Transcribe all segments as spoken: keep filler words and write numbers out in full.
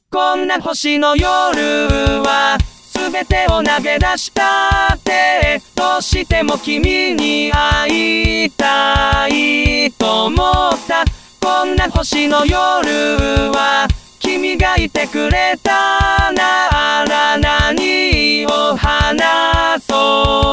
こんな星の夜はすべてを投げ出したってどうしても君に会いたいと思ったこんな星の夜は君がいてくれたなら何を話そう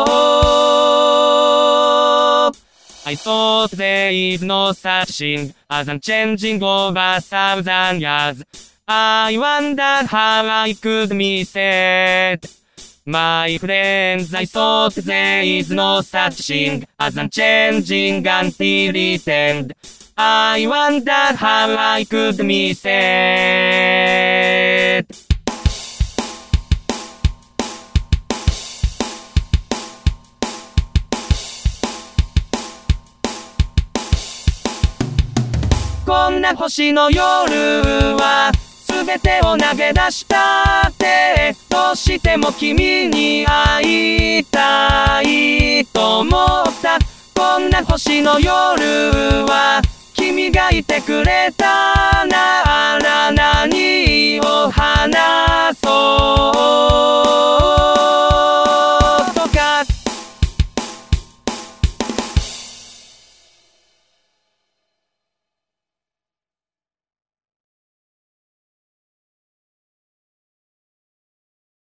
I thought there is no such thing as unchanging over a thousand years I wonder how I could miss it My friends, I thought there is no such thing as unchanging until it end I wonder how I could miss it こんな星の夜はすべてを投げ出したってどうしても君に会いたいと思ったこんな星の夜は君がいてくれたなら何